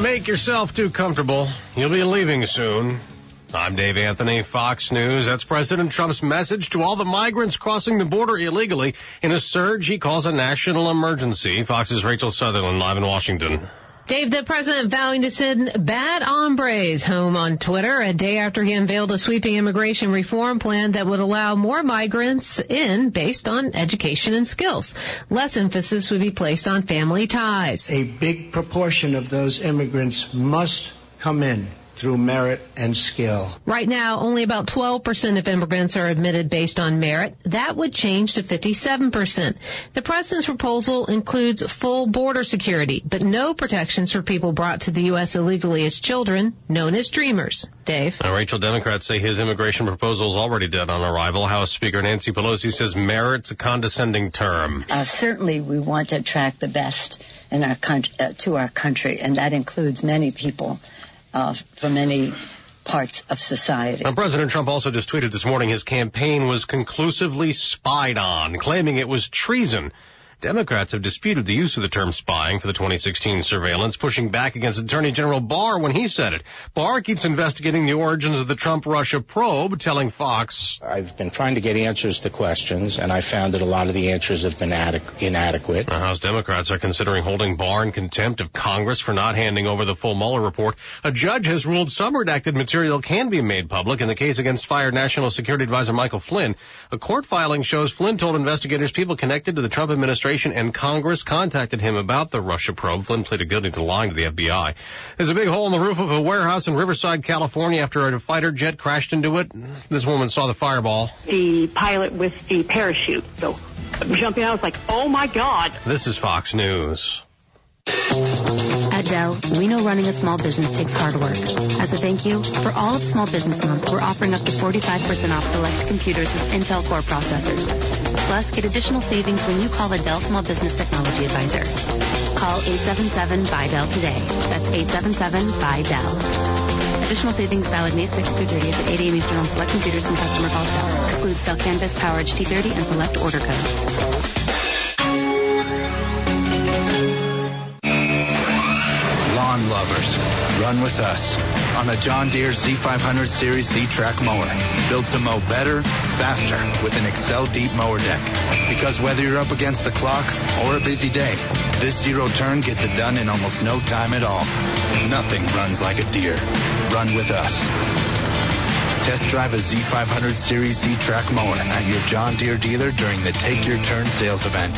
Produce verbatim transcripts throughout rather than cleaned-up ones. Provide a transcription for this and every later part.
make yourself too comfortable. You'll be leaving soon. I'm Dave Anthony, Fox News. That's President Trump's message to all the migrants crossing the border illegally in a surge he calls a national emergency. Fox's Rachel Sutherland live in Washington. Dave, the president vowing to send bad hombres home on Twitter a day after he unveiled a sweeping immigration reform plan that would allow more migrants in based on education and skills. Less emphasis would be placed on family ties. A big proportion of those immigrants must come in through merit and skill. Right now, only about twelve percent of immigrants are admitted based on merit. That would change to fifty-seven percent. The president's proposal includes full border security, but no protections for people brought to the U S illegally as children, known as dreamers. Dave? Now, Rachel, Democrats say his immigration proposal is already dead on arrival. House Speaker Nancy Pelosi says merit's a condescending term. Uh, certainly, we want to attract the best in our country, uh, to our country, and that includes many people Uh, from many parts of society. Now, President Trump also just tweeted this morning his campaign was conclusively spied on, claiming it was treason. Democrats have disputed the use of the term spying for the twenty sixteen surveillance, pushing back against Attorney General Barr when he said it. Barr keeps investigating the origins of the Trump-Russia probe, telling Fox, I've been trying to get answers to questions, and I found that a lot of the answers have been adequ- inadequate. The House Democrats are considering holding Barr in contempt of Congress for not handing over the full Mueller report. A judge has ruled some redacted material can be made public in the case against fired National Security Advisor Michael Flynn. A court filing shows Flynn told investigators people connected to the Trump administration and Congress contacted him about the Russia probe. Flynn pleaded guilty to lying to the F B I. There's a big hole in the roof of a warehouse in Riverside, California after a fighter jet crashed into it. This woman saw the fireball. The pilot with the parachute. So jumping out, I was like, oh my God. This is Fox News. At Dell, we know running a small business takes hard work. As a thank you, for all of Small Business Month, we're offering up to forty-five percent off select computers with Intel Core processors. Plus, get additional savings when you call a Dell Small Business Technology Advisor. Call eight seven seven, B Y D E L today. That's eight seven seven, B Y D E L. Additional savings valid May sixth through thirtieth at eight a.m. Eastern on select computers from customer call Dell. Excludes Dell Canvas, Power H T thirty, and select order codes. Lawn lovers, run with us on the John Deere Z five hundred Series Z-Track mower. Built to mow better, faster with an Excel Deep mower deck. Because whether you're up against the clock or a busy day, this zero turn gets it done in almost no time at all. Nothing runs like a Deere. Run with us. Test drive a Z five hundred Series Z-Track mower at your John Deere dealer during the Take Your Turn sales event.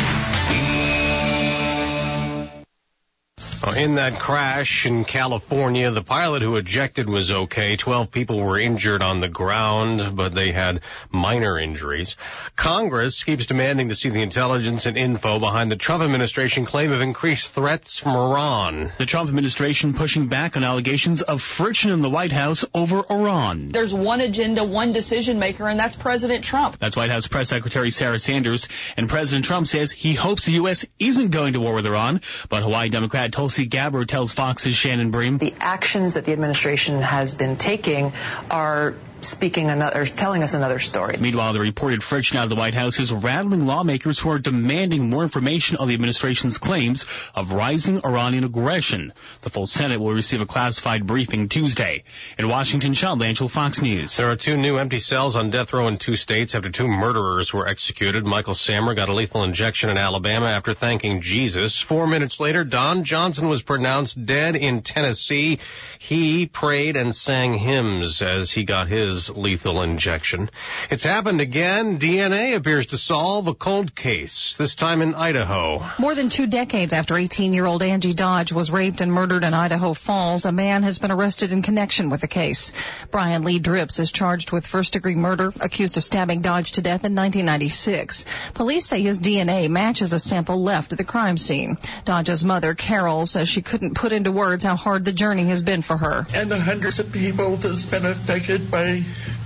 In that crash in California, the pilot who ejected was okay. Twelve people were injured on the ground, but they had minor injuries. Congress keeps demanding to see the intelligence and info behind the Trump administration claim of increased threats from Iran. The Trump administration pushing back on allegations of friction in the White House over Iran. There's one agenda, one decision maker, and that's President Trump. That's White House Press Secretary Sarah Sanders. And President Trump says he hopes the U S isn't going to war with Iran, but Hawaii Democrat Tulsi Gabbard tells Fox's Shannon Bream. The actions that the administration has been taking are speaking another, telling us another story. Meanwhile, the reported friction out of the White House is rattling lawmakers who are demanding more information on the administration's claims of rising Iranian aggression. The full Senate will receive a classified briefing Tuesday. In Washington, Sean Blanchard, Fox News. There are two new empty cells on death row in two states after two murderers were executed. Michael Sammer got a lethal injection in Alabama after thanking Jesus. Four minutes later, Don Johnson was pronounced dead in Tennessee. He prayed and sang hymns as he got his lethal injection. It's happened again. D N A appears to solve a cold case, this time in Idaho. More than two decades after eighteen-year-old Angie Dodge was raped and murdered in Idaho Falls, a man has been arrested in connection with the case. Brian Lee Dripps is charged with first-degree murder, accused of stabbing Dodge to death in nineteen ninety-six. Police say his D N A matches a sample left at the crime scene. Dodge's mother, Carol, says she couldn't put into words how hard the journey has been for her. And the hundreds of people that's been affected by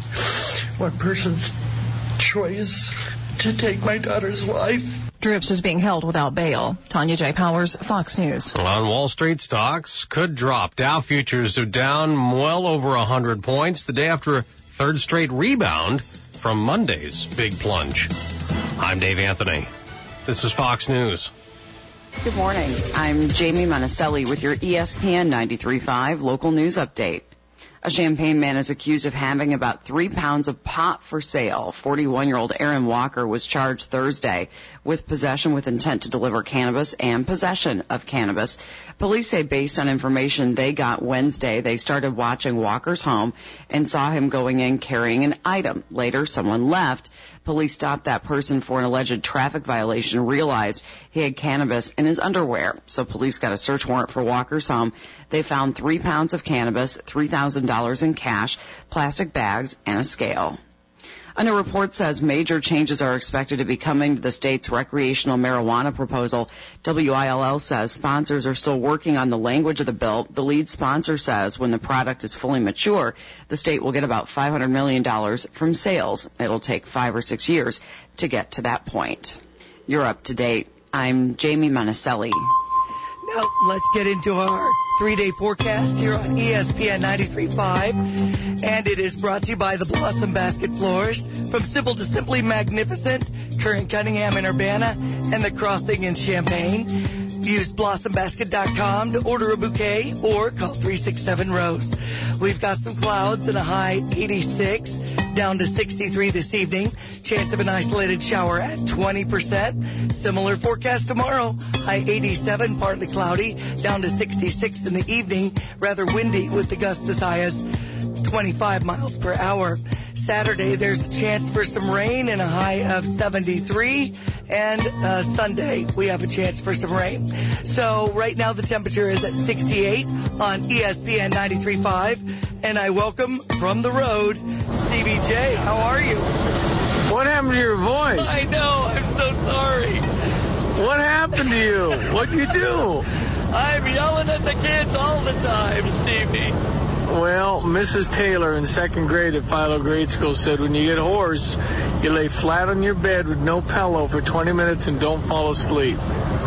one person's choice to take my daughter's life. Dripps is being held without bail. Tanya J. Powers, Fox News. Well, on Wall Street, stocks could drop. Dow futures are down well over one hundred points the day after a third straight rebound from Monday's big plunge. I'm Dave Anthony. This is Fox News. Good morning. I'm Jamie Monticelli with your E S P N ninety-three point five local news update. A Champaign man is accused of having about three pounds of pot for sale. forty-one-year-old Aaron Walker was charged Thursday with possession with intent to deliver cannabis and possession of cannabis. Police say based on information they got Wednesday, they started watching Walker's home and saw him going in carrying an item. Later, someone left. Police stopped that person for an alleged traffic violation, realized he had cannabis in his underwear. So police got a search warrant for Walker's home. They found three pounds of cannabis, three thousand dollars in cash, plastic bags, and a scale. A new report says major changes are expected to be coming to the state's recreational marijuana proposal. W I L L says sponsors are still working on the language of the bill. The lead sponsor says when the product is fully mature, the state will get about five hundred million dollars from sales. It'll take five or six years to get to that point. You're up to date. I'm Jamie Monticelli. Now let's get into our three-day forecast here on E S P N ninety-three point five. And it is brought to you by the Blossom Basket Floors. From simple to simply magnificent, Current Cunningham in Urbana and the Crossing in Champaign. Use blossom basket dot com to order a bouquet or call three six seven rose. We've got some clouds and a high eighty-six, down to sixty-three this evening. Chance of an isolated shower at twenty percent. Similar forecast tomorrow. High eighty-seven, partly cloudy, down to sixty-six in the evening. Rather windy with the gusts as high as twenty-five miles per hour. Saturday, there's a chance for some rain and a high of seventy-three. And uh, Sunday, we have a chance for some rain. So right now, the temperature is at sixty-eight on E S P N ninety-three point five. And I welcome from the road, Stevie J. How are you? What happened to your voice? I know. I'm so sorry. What happened to you? What'd you do? I'm yelling at the kids all the time, Stevie. Well, Missus Taylor in second grade at Philo Grade School said when you get hoarse, you lay flat on your bed with no pillow for twenty minutes and don't fall asleep.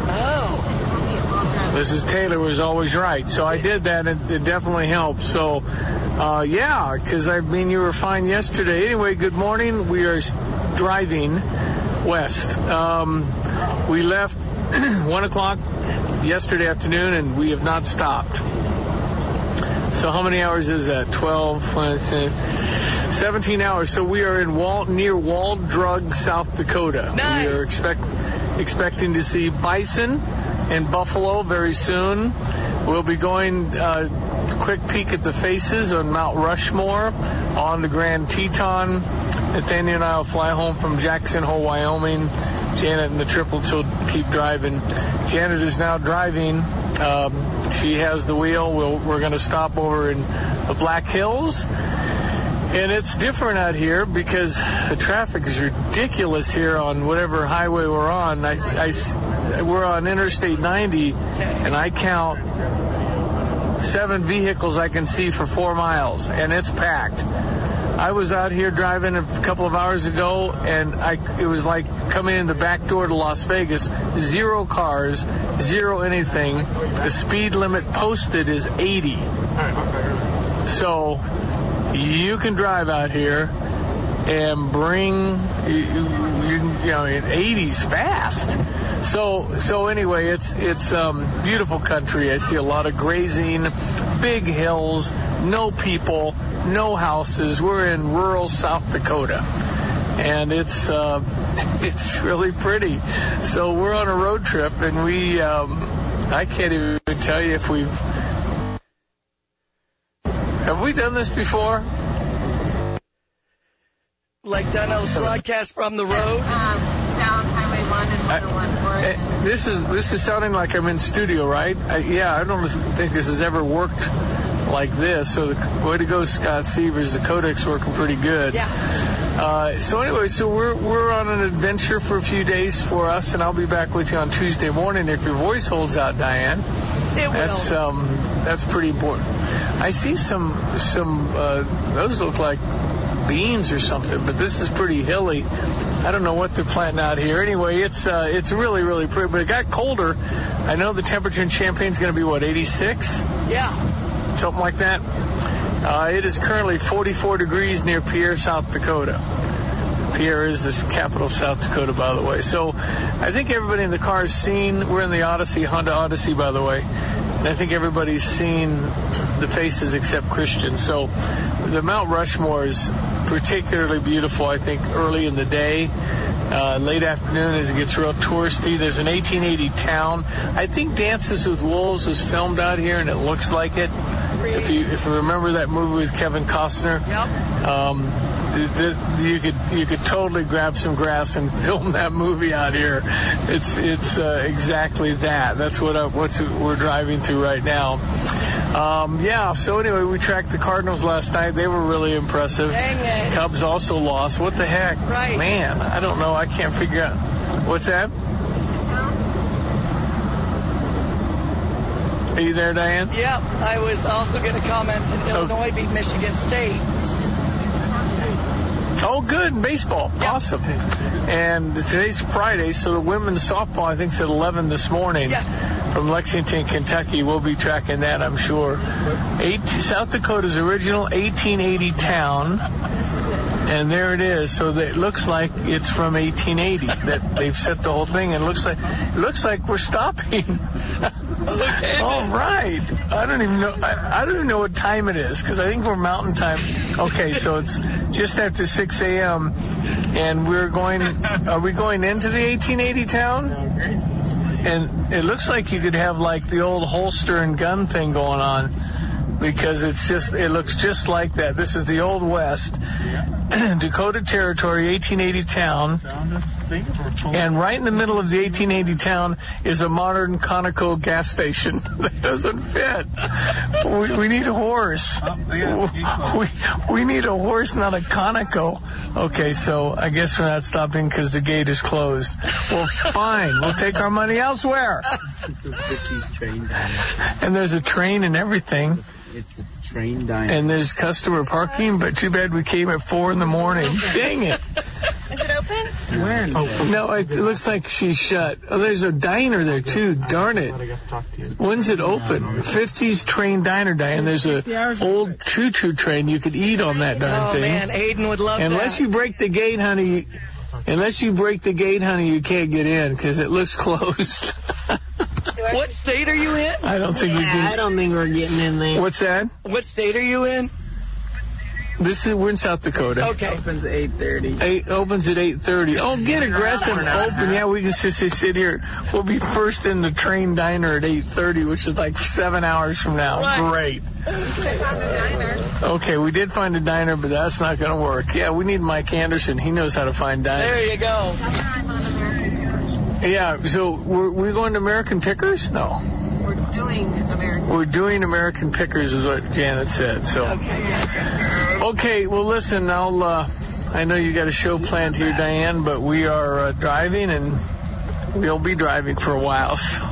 Oh. Missus Taylor was always right. So I did that, and it definitely helped. So, uh, yeah, because, I mean, you were fine yesterday. Anyway, good morning. We are driving west. Um, we left one o'clock yesterday afternoon, and we have not stopped. So how many hours is that? twelve, seventeen hours. So we are in Wal- near Walled Drug, South Dakota. Nice. We are expect- expecting to see bison and buffalo very soon. We'll be going uh, quick peek at the faces on Mount Rushmore, on the Grand Teton. Nathaniel and I will fly home from Jackson Hole, Wyoming. Janet and the triple will keep driving. Janet is now driving. Um, she has the wheel. We'll, we're going to stop over in the Black Hills. And it's different out here because the traffic is ridiculous here on whatever highway we're on. I, I, we're on Interstate ninety, and I count seven vehicles I can see for four miles, and it's packed. I was out here driving a couple of hours ago, and I, it was like coming in the back door to Las Vegas. Zero cars, zero anything. The speed limit posted is eighty. So you can drive out here and bring, you, you, you know, eighties fast. So, so anyway, it's it's um, beautiful country. I see a lot of grazing, big hills, no people, no houses. We're in rural South Dakota, and it's uh, it's really pretty. So we're on a road trip, and we um, I can't even tell you if we've have we done this before. Like done a broadcast from the road. Um, down Highway one and one oh one for it. I, this is this is sounding like I'm in studio, right? I, yeah, I don't think this has ever worked like this. So the way to go, Scott Severs. The codec's working pretty good. Yeah. Uh, so anyway, so we're we're on an adventure for a few days for us, and I'll be back with you on Tuesday morning if your voice holds out, Diane. It will. That's um that's pretty important. I see some some uh, those look like beans or something, but this is pretty hilly. I don't know what they're planting out here. Anyway, it's uh, it's really, really pretty, but it got colder. I know the temperature in Champaign's going to be, what, eighty-six? Yeah. Something like that. Uh, it is currently forty-four degrees near Pierre, South Dakota. Pierre is the capital of South Dakota, by the way. So I think everybody in the car has seen, we're in the Odyssey, Honda Odyssey, by the way, and I think everybody's seen the faces except Christian. So the Mount Rushmore is particularly beautiful, I think, early in the day. Uh, late afternoon as it gets real touristy. There's an eighteen eighty town. I think Dances with Wolves was filmed out here, and it looks like it. If you if you remember that movie with Kevin Costner, Yep. um, the, the, you could you could totally grab some grass and film that movie out here. It's it's uh, exactly that. That's what I, what's we're driving through right now. Um, yeah. So anyway, we tracked the Cardinals last night. They were really impressive. Dang it. Cubs also lost. What the heck? Right. Man, I don't know. I can't figure out. What's that? Are you there, Diane? Yep. I was also going to comment that Illinois beat Michigan State. Oh, good. Baseball. Yep. Awesome. And today's Friday, so the women's softball, I think, is at eleven this morning. Yeah. From Lexington, Kentucky. We'll be tracking that, I'm sure. Eight, South Dakota's original eighteen eighty town. And there it is. So that it looks like it's from eighteen eighty. That they've set the whole thing, and it looks like it looks like we're stopping. Okay. All right. I don't even know. I, I don't even know what time it is because I think we're Mountain Time. Okay, so it's just after six a.m. and we're going. Are we going into the eighteen eighty town? And it looks like you could have like the old holster and gun thing going on because it's just. It looks just like that. This is the Old West, Dakota Territory, eighteen eighty town. And right in the middle of the eighteen eighty town is a modern Conoco gas station that doesn't fit. We, we need a horse. We, we need a horse, not a Conoco. Okay, so I guess we're not stopping because the gate is closed. Well, fine. We'll take our money elsewhere. And there's a train and everything. It's a train diner. And there's customer parking, but too bad we came at four in the morning. Dang it. Is it open? Where? No, it, it looks like she's shut. Oh, there's a diner there, too. Darn it. When's it open? fifties train diner, Diane. There's a old choo-choo train. You could eat on that darn Oh, thing. man. Aiden would love Unless that. you break the gate, honey. Unless you break the gate, honey, you can't get in because it looks closed. What state are you in? I don't think we can. I don't think we're getting in there. What's that? What state are you in? This is we're in South Dakota. Okay. Opens at eight thirty. Eight opens at eight thirty. Oh, get aggressive. Open. Yeah, we can just sit here. We'll be first in the train diner at eight thirty, which is like seven hours from now. Right. Great. Okay, we did find a diner, but that's not going to work. Yeah, we need Mike Anderson. He knows how to find diners. There you go. Yeah. So we're we going to American Pickers? No. We're doing American. We're doing American Pickers, is what Janet said. So. Okay, well, listen, I'll, uh, I know you got a show planned here, Diane, but we are uh, driving, and we'll be driving for a while, so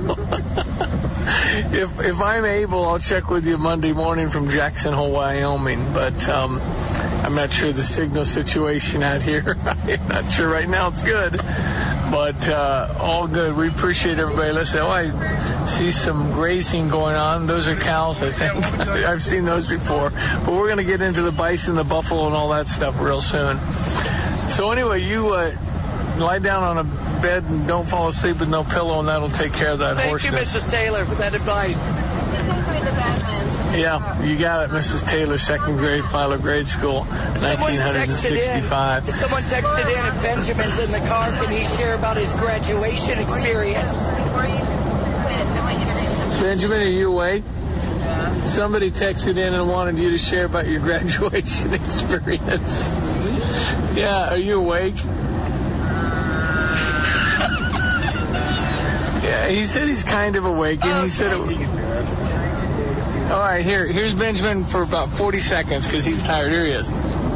if if I'm able, I'll check with you Monday morning from Jackson Hole, Wyoming, but um, I'm not sure the signal situation out here. I'm not sure right now it's good, but uh, all good. We appreciate everybody listening. Oh, I see some grazing going on. Those are cows, I think. I've seen those before. But we're going to get into the bison, the buffalo, and all that stuff real soon. So anyway, you uh, lie down on a bed and don't fall asleep with no pillow, and that'll take care of that Thank hoarseness. you, Missus Taylor, for that advice. Yeah, you got it, Missus Taylor, second grade, Filer Grade School, nineteen sixty-five. If someone texted in, if Benjamin's in the car, can he share about his graduation experience? Benjamin, are you awake? Somebody texted in and wanted you to share about your graduation experience. Yeah, are you awake? Yeah, he said he's kind of awake, and he said it. All right, here, here's Benjamin for about forty seconds because he's tired. Here he is.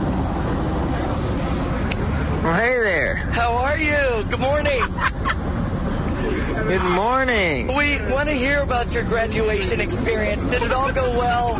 Well, hey there. How are you? Good morning. Good morning. We want to hear about your graduation experience. Did it all go well?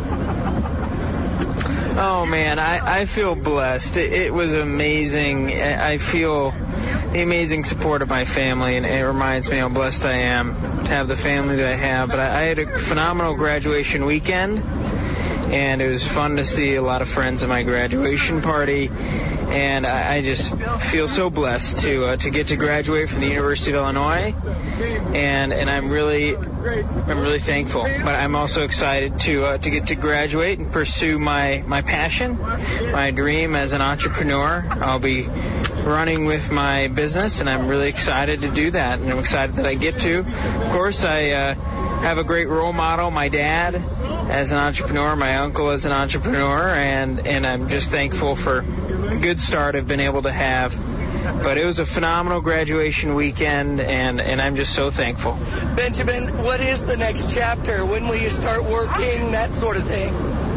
Oh, man, I, I feel blessed. It, it was amazing. I feel the amazing support of my family, and it reminds me how blessed I am to have the family that I have. But I, I had a phenomenal graduation weekend, and it was fun to see a lot of friends at my graduation party. And I, I just feel so blessed to uh, to get to graduate from the University of Illinois, and and I'm really I'm really thankful. But I'm also excited to uh, to get to graduate and pursue my my passion, my dream as an entrepreneur. I'll be running with my business, and I'm really excited to do that. And I'm excited that I get to. Of course, I uh, have a great role model, my dad, as an entrepreneur, my uncle as an entrepreneur, and and I'm just thankful for the good start I've been able to have. But it was a phenomenal graduation weekend, and, and I'm just so thankful. Benjamin, what is the next chapter? When will you start working, that sort of thing?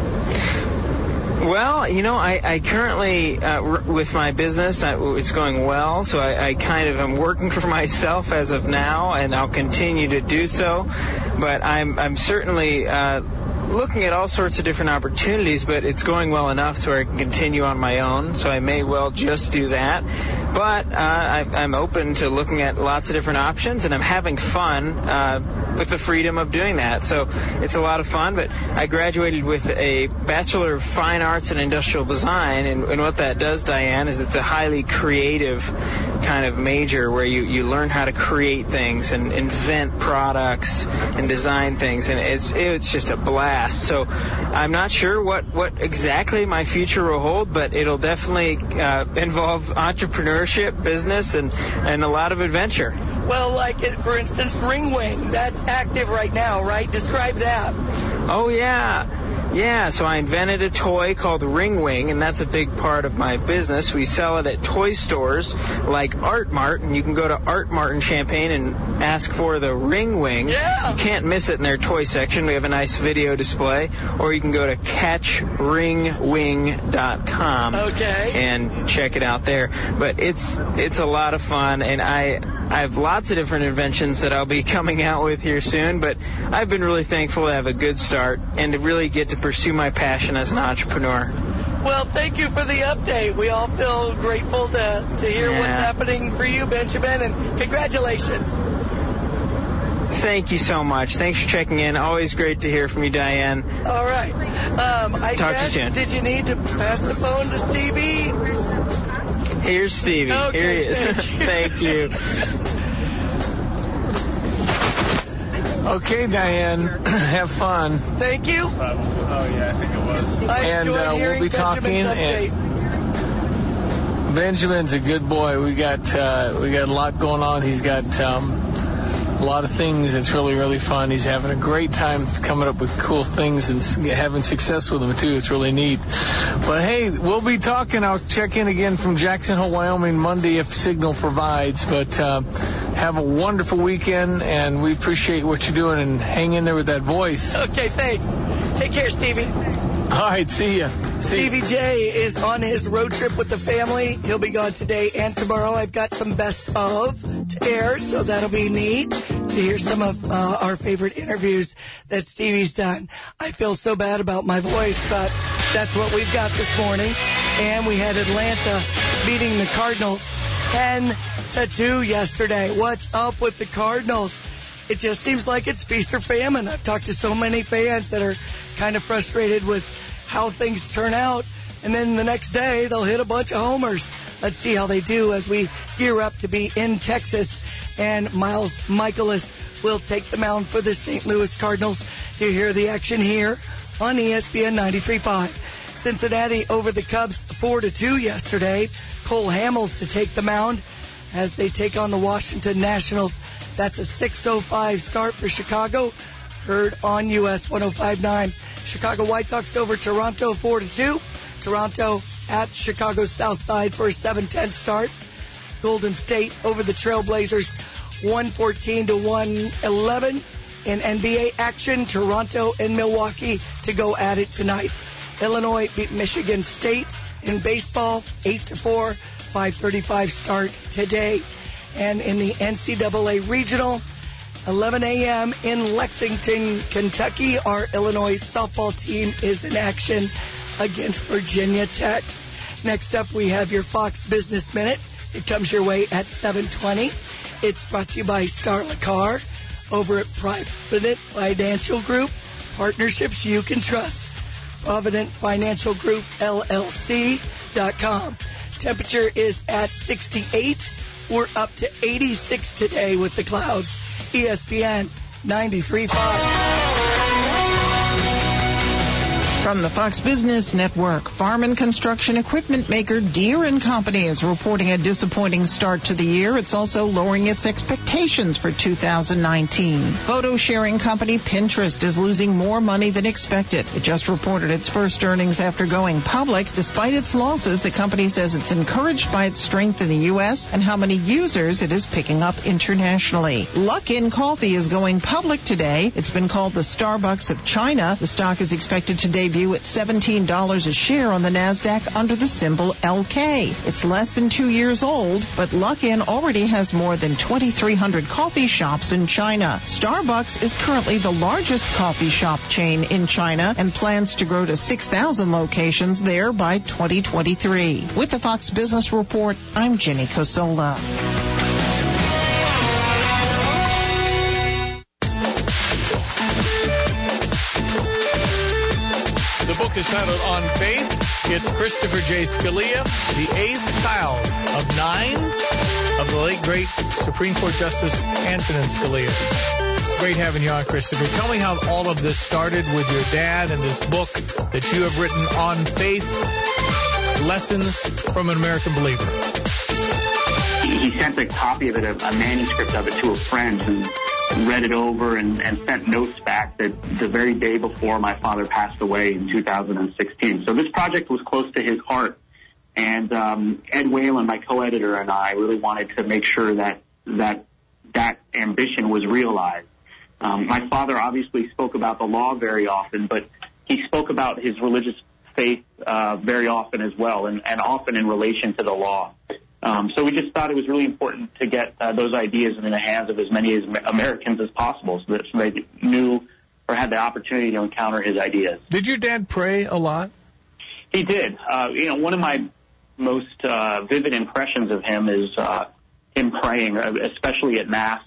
Well, you know, I, I currently, uh, r- with my business, I, it's going well, so I, I kind of am working for myself as of now, and I'll continue to do so. But I'm, I'm certainly uh, looking at all sorts of different opportunities, but it's going well enough so I can continue on my own, so I may well just do that. But uh, I, I'm open to looking at lots of different options, and I'm having fun uh, with the freedom of doing that. So it's a lot of fun, but I graduated with a Bachelor of Fine Arts in Industrial Design, and, and what that does, Diane, is it's a highly creative kind of major where you, you learn how to create things and invent products and design things, and it's it's just a blast. So I'm not sure what, what exactly my future will hold, but it'll definitely uh, involve entrepreneurship, business, and, and a lot of adventure. Well, like, for instance, Ringwing, that's active right now, right? Describe that. Oh, yeah. Yeah, so I invented a toy called Ringwing, and that's a big part of my business. We sell it at toy stores like Art Mart, and you can go to Art Mart in Champaign and ask for the Ringwing. Yeah. You can't miss it in their toy section. We have a nice video display. Or you can go to catch ring wing dot com okay. and check it out there. But it's it's a lot of fun, and I I have lots of different inventions that I'll be coming out with here soon, but I've been really thankful to have a good start and to really get to pursue my passion as an entrepreneur. Well, thank you for the update. We all feel grateful to, to hear yeah. what's happening for you, Benjamin, and congratulations. Thank you so much. Thanks for checking in. Always great to hear from you, Diane. All right. Um, I Talk guess, to you soon. Did you need to pass the phone to Stevie? Here's Stevie. Okay, Here he is. thank you. Thank you. Okay, Diane, have fun. Thank you. Oh, yeah, I think it was. I and enjoyed uh, hearing we'll be talking. Benjamin's And Benjamin's a good boy. We got uh, we got a lot going on. He's got um, a lot of things. It's really, really fun. He's having a great time coming up with cool things and having success with them, too. It's really neat. But, hey, we'll be talking. I'll check in again from Jackson Hole, Wyoming, Monday if Signal provides. But uh, have a wonderful weekend, and we appreciate what you're doing, and hang in there with that voice. Okay, thanks. Take care, Stevie. All right, see ya. See Stevie J is on his road trip with the family. He'll be gone today and tomorrow. I've got some best of to air, so that'll be neat to hear some of uh, our favorite interviews that Stevie's done. I feel so bad about my voice, but that's what we've got this morning. And we had Atlanta beating the Cardinals ten to two yesterday. What's up with the Cardinals? It just seems like it's feast or famine. I've talked to so many fans that are kind of frustrated with how things turn out, and then the next day they'll hit a bunch of homers. Let's see how they do as we gear up to be in Texas, and Miles Michaelis will take the mound for the Saint Louis Cardinals. You hear the action here on E S P N ninety-three point five. Cincinnati over the Cubs four to two yesterday. Cole Hamels to take the mound as they take on the Washington Nationals. That's a six oh five start for Chicago. Heard on U S one oh five point nine. Chicago White Sox over Toronto four to two. Toronto at Chicago's South Side for a seven ten start. Golden State over the Trailblazers one fourteen to one eleven. In N B A action, Toronto and Milwaukee to go at it tonight. Illinois beat Michigan State in baseball eight to four. five thirty-five start today. And in the N C double A Regional, eleven a.m. in Lexington, Kentucky, our Illinois softball team is in action against Virginia Tech. Next up, we have your Fox Business Minute. It comes your way at seven twenty. It's brought to you by Starla Car over at Private Financial Group. Partnerships you can trust. Provident Financial Group, L L C dot com. Temperature is at sixty-eight. We're up to eighty-six today with the clouds. E S P N ninety-three point five. From the Fox Business Network, farm and construction equipment maker Deere and Company is reporting a disappointing start to the year. It's also lowering its expectations for two thousand nineteen. Photo sharing company Pinterest is losing more money than expected. It just reported its first earnings after going public. Despite its losses, the company says it's encouraged by its strength in the U S and how many users it is picking up internationally. Luckin Coffee is going public today. It's been called the Starbucks of China. The stock is expected to debut at seventeen dollars a share on the NASDAQ under the symbol L K. It's less than two years old, but Luckin already has more than twenty-three hundred coffee shops in China. Starbucks is currently the largest coffee shop chain in China and plans to grow to six thousand locations there by twenty twenty-three. With the Fox Business Report, I'm Jenny Cosola. The book is titled On Faith. It's Christopher J. Scalia, the eighth child of nine of the late, great Supreme Court Justice Antonin Scalia. Great having you on, Christopher. Tell me how all of this started with your dad and this book that you have written, On Faith, Lessons from an American Believer. He sent a copy of it, a, a manuscript of it, to a friend who read it over and, and sent notes back that the very day before my father passed away in two thousand sixteen. So this project was close to his heart. And um, Ed Whalen, my co-editor, and I really wanted to make sure that that, that ambition was realized. Um, my father obviously spoke about the law very often, but he spoke about his religious faith uh, very often as well, and, and often in relation to the law. Um, so we just thought it was really important to get uh, those ideas in the hands of as many as Americans as possible so that so they knew or had the opportunity to encounter his ideas. Did your dad pray a lot? He did. Uh, you know, one of my most uh, vivid impressions of him is uh, him praying, especially at Mass.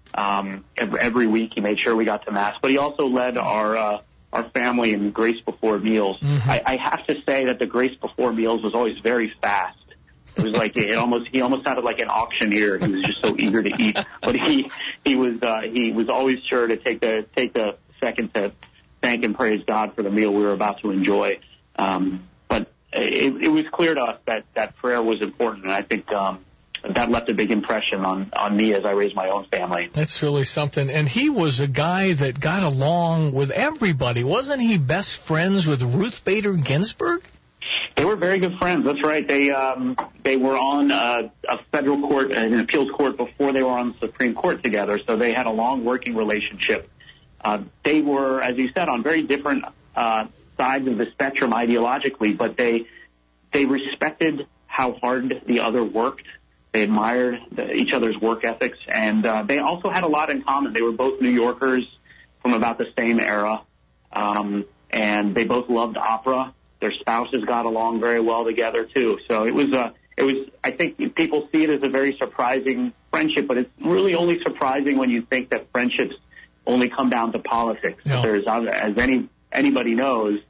Um, every, every week he made sure we got to Mass. But he also led our uh, our family in Grace Before Meals. Mm-hmm. I, I have to say that the Grace Before Meals was always very fast. It was like it almost he almost sounded like an auctioneer. He was just so eager to eat, but he he was uh, he was always sure to take the take the second to thank and praise God for the meal we were about to enjoy. Um, but it, it was clear to us that that prayer was important, and I think um, that left a big impression on on me as I raised my own family. That's really something. And he was a guy that got along with everybody. Wasn't he best friends with Ruth Bader Ginsburg? They were very good friends. That's right. They um, they were on uh, a federal court, an appeals court, before they were on the Supreme Court together. So they had a long working relationship. Uh, they were, as you said, on very different uh, sides of the spectrum ideologically, but they they respected how hard the other worked. They admired the, each other's work ethics, and uh, they also had a lot in common. They were both New Yorkers from about the same era, um, and they both loved opera. Their spouses got along very well together too. So it was a, it was, I think people see it as a very surprising friendship, but it's really only surprising when you think that friendships only come down to politics. No. There's, as any, anybody knows,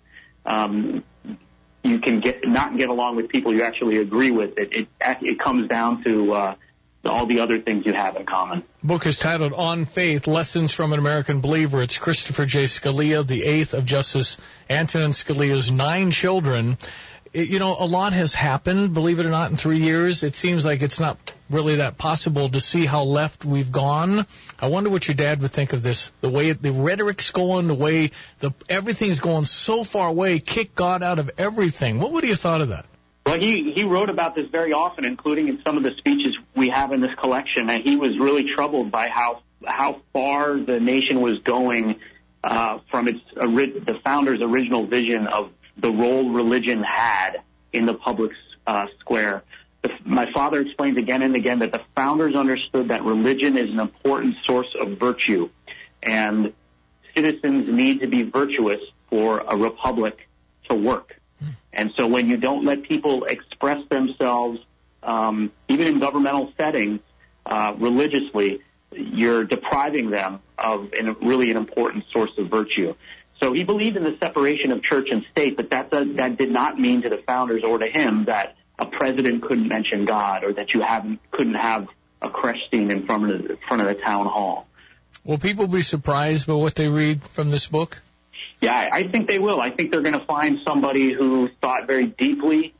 um, you can get, not get along with people you actually agree with. It, it, it comes down to, uh, all the other things you have in common. The book is titled On Faith, Lessons from an American Believer. It's Christopher J. Scalia, the eighth of Justice Antonin Scalia's nine children. It, you know, a lot has happened, believe it or not, in three years. It seems like it's not really that possible to see how left we've gone. I wonder what your dad would think of this, the way the rhetoric's going, the way the everything's going so far away, kick God out of everything. What would he have thought of that? Well, he, he wrote about this very often, including in some of the speeches we have in this collection, and he was really troubled by how how far the nation was going uh, from its the founders' original vision of the role religion had in the public uh, square. The, my father explains again and again that the founders understood that religion is an important source of virtue, and citizens need to be virtuous for a republic to work. And so when you don't let people express themselves, um, even in governmental settings, uh, religiously, you're depriving them of an, really an important source of virtue. So he believed in the separation of church and state, but that does, that did not mean to the founders or to him that a president couldn't mention God or that you haven't couldn't have a creche scene in front of the, front of the town hall. Will people be surprised by what they read from this book? Yeah, I, I think they will. I think they're going to find somebody who thought very deeply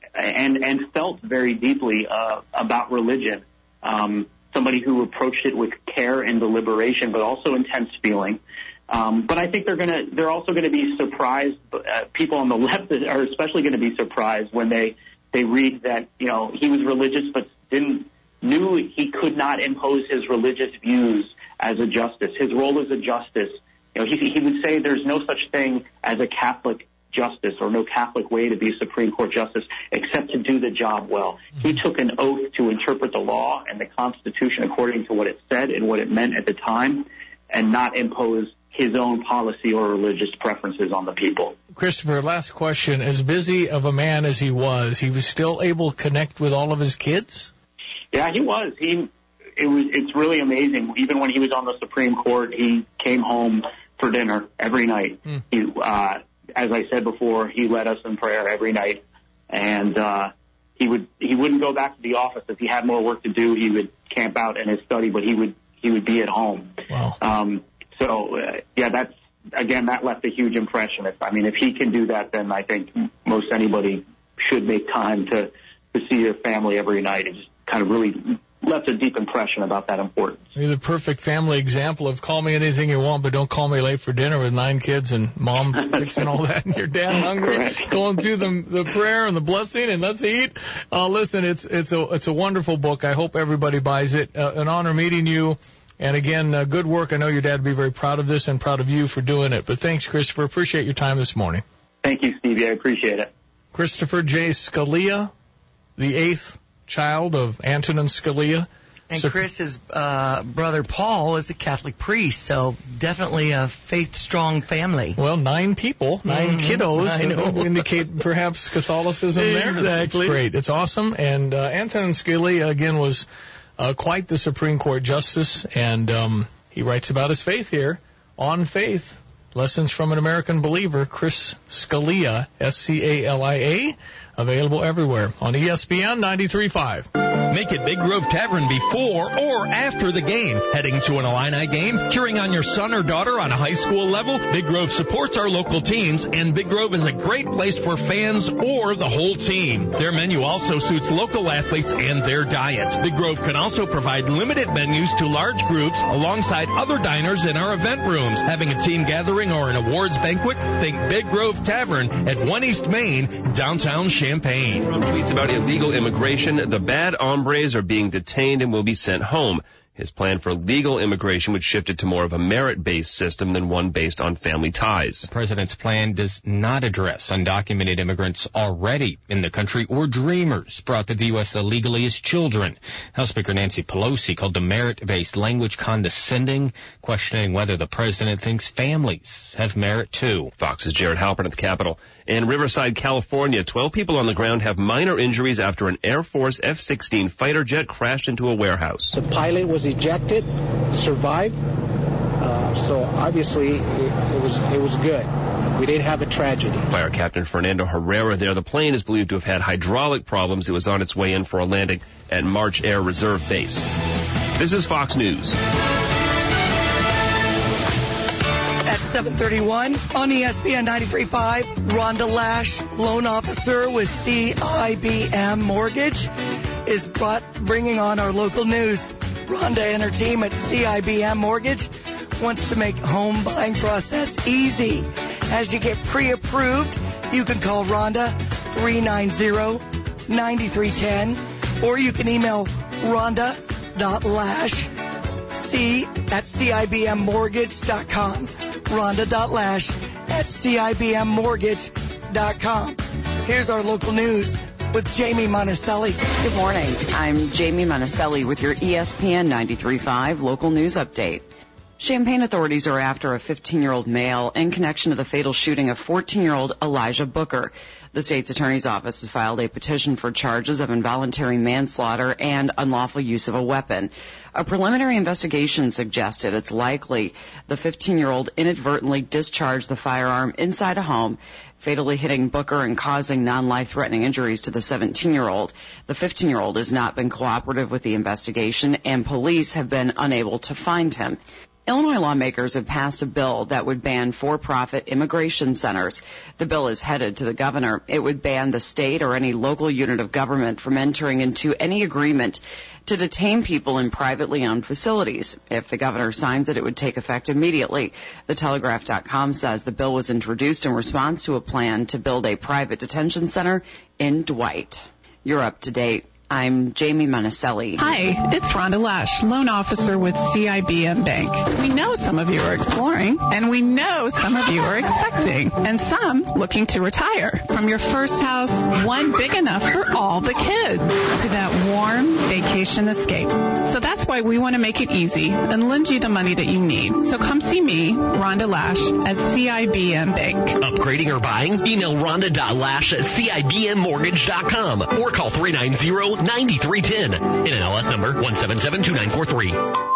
and and felt very deeply uh, about religion. Um, somebody who approached it with care and deliberation, but also intense feeling. Um, but I think they're going to, they're also going to be surprised. Uh, people on the left are especially going to be surprised when they, they read that, you know, he was religious, but didn't, knew he could not impose his religious views as a justice. His role as a justice, you know, he, he would say there's no such thing as a Catholic justice or no Catholic way to be a Supreme Court justice except to do the job well. He took an oath to interpret the law and the Constitution according to what it said and what it meant at the time and not impose his own policy or religious preferences on the people. Christopher, last question. As busy of a man as he was, he was still able to connect with all of his kids? Yeah, he was. He, it was, it's really amazing. Even when he was on the Supreme Court, he came home for dinner every night. Mm. He, uh, as I said before, he led us in prayer every night. And, uh, he would, he wouldn't go back to the office. If he had more work to do, he would camp out in his study, but he would, he would be at home. Wow. Um, So, uh, yeah, that's, again, that left a huge impression. If, I mean, if he can do that, then I think most anybody should make time to, to see your family every night. It just kind of really left a deep impression about that importance. You're the perfect family example of call me anything you want, but don't call me late for dinner with nine kids and mom fixing all that and your dad hungry, Correct. going through the, the prayer and the blessing and let's eat. Uh, listen, it's, it's a, it's a wonderful book. I hope everybody buys it. Uh, an honor meeting you. And again, uh, good work. I know your dad would be very proud of this and proud of you for doing it. But thanks, Christopher. Appreciate your time this morning. Thank you, Stevie. I appreciate it. Christopher J. Scalia, the eighth child of Antonin Scalia. And So- Chris's uh, brother Paul is a Catholic priest, so definitely a faith-strong family. Well, nine people, nine Mhm. kiddos I know. indicate perhaps Catholicism there. Exactly. It's great. It's awesome. And uh, Antonin Scalia, again, was uh, quite the Supreme Court justice, and um, he writes about his faith here, On Faith, Lessons from an American Believer, Chris Scalia, S C A L I A, available everywhere on E S P N ninety-three point five. Make it Big Grove Tavern before or after the game. Heading to an Illini game, cheering on your son or daughter on a high school level, Big Grove supports our local teams, and Big Grove is a great place for fans or the whole team. Their menu also suits local athletes and their diets. Big Grove can also provide limited menus to large groups alongside other diners in our event rooms. Having a team gathering or an awards banquet, think Big Grove Tavern at one East Main, downtown Champaign. Trump tweets about illegal immigration. The bad hombres are being detained and will be sent home. His plan for legal immigration would shift it to more of a merit-based system than one based on family ties. The president's plan does not address undocumented immigrants already in the country or dreamers brought to the U S illegally as children. House Speaker Nancy Pelosi called the merit-based language condescending, questioning whether the president thinks families have merit too. Fox's Jared Halpern at the Capitol. In Riverside, California, twelve people on the ground have minor injuries after an Air Force F sixteen fighter jet crashed into a warehouse. The pilot was ejected, survived, uh, so obviously it, it was it was good. We didn't have a tragedy. Fire Captain Fernando Herrera there. The plane is believed to have had hydraulic problems. It was on its way in for a landing at March Air Reserve Base. This is Fox News. At seven thirty-one on E S P N ninety-three point five, Rhonda Lash, loan officer with C I B M Mortgage, is brought, bringing on our local news. Rhonda and her team at C I B M Mortgage wants to make home buying process easy. As you get pre-approved, you can call Rhonda three nine zero, nine three one zero, or you can email rhonda.lash c at c i b m mortgage dot com. Rhonda.lash at c i b m mortgage dot com. Here's our local news with Jamie Monticelli. Good morning. I'm Jamie Monticelli with your E S P N ninety-three point five local news update. Champaign authorities are after a fifteen-year-old male in connection to the fatal shooting of fourteen-year-old Elijah Booker. The state's attorney's office has filed a petition for charges of involuntary manslaughter and unlawful use of a weapon. A preliminary investigation suggested it's likely the fifteen-year-old inadvertently discharged the firearm inside a home, fatally hitting Booker and causing non-life-threatening injuries to the seventeen-year-old. The fifteen-year-old has not been cooperative with the investigation, and police have been unable to find him. Illinois lawmakers have passed a bill that would ban for-profit immigration centers. The bill is headed to the governor. It would ban the state or any local unit of government from entering into any agreement to detain people in privately owned facilities. If the governor signs it, it would take effect immediately. The Telegraph dot com says the bill was introduced in response to a plan to build a private detention center in Dwight. You're up to date. I'm Jamie Monticelli. Hi, it's Rhonda Lash, loan officer with C I B M Bank. We know some of you are exploring, and we know some of you are expecting, and some looking to retire. From your first house, one big enough for all the kids, to that warm vacation escape. So that's why we want to make it easy and lend you the money that you need. So come see me, Rhonda Lash, at C I B M Bank. Upgrading or buying? Email Rhonda.Lash at C I B M mortgage dot com or call three nine zero, nine three one zero. N M L S number one seven seven two nine four three.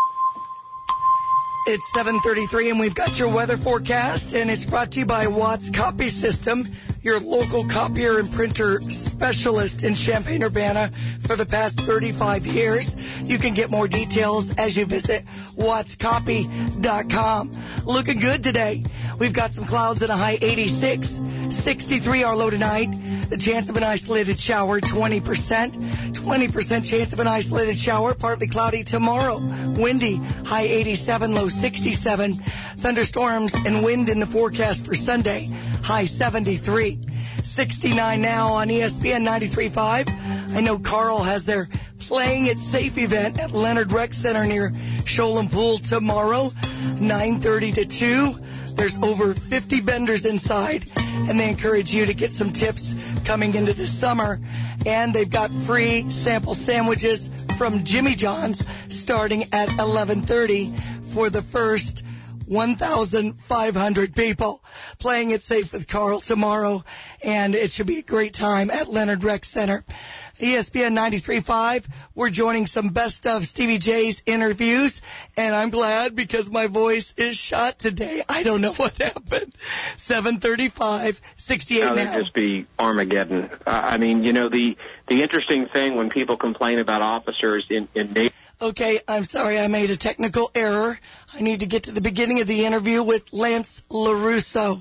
It's seven thirty-three and we've got your weather forecast, and it's brought to you by Watts Copy System, your local copier and printer specialist in Champaign-Urbana for the past thirty-five years. You can get more details as you visit watts copy dot com. Looking good today. We've got some clouds at a high eighty-six, sixty-three our low tonight. The chance of an isolated shower, twenty percent. twenty percent chance of an isolated shower, partly cloudy tomorrow. Windy, high eighty-seven, low sixty-seven. Thunderstorms and wind in the forecast for Sunday, high seventy-three. sixty-nine now on E S P N ninety-three point five. I know Carl has their Playing It Safe event at Leonard Rec Center near Sholem Pool tomorrow, nine thirty to two. There's over fifty vendors inside, and they encourage you to get some tips coming into the summer. And they've got free sample sandwiches from Jimmy John's starting at eleven thirty for the first one thousand five hundred people. Playing It Safe with Carl tomorrow, and it should be a great time at Leonard Rec Center. E S P N ninety-three point five, we're joining some best of Stevie J's interviews, and I'm glad because my voice is shot today. I don't know what happened. seven thirty-five, sixty-eight now. That'd just be Armageddon. Uh, I mean, you know, the the interesting thing when people complain about officers in, in Navy. Okay, I'm sorry, I made a technical error. I need to get to the beginning of the interview with Lance LaRusso.